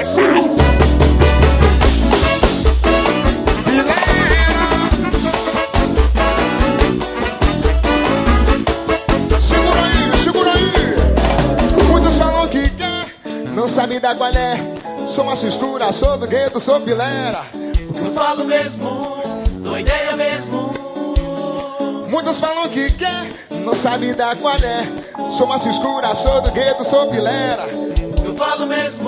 Segura aí. Muitos falam que quer, não sabe da qual é. Sou massa escura, sou do gueto, sou pilera. Eu falo mesmo, dou ideia mesmo. Muitos falam que quer, não sabe da qual é. Sou massa escura, sou do gueto, sou pilera. Eu falo mesmo,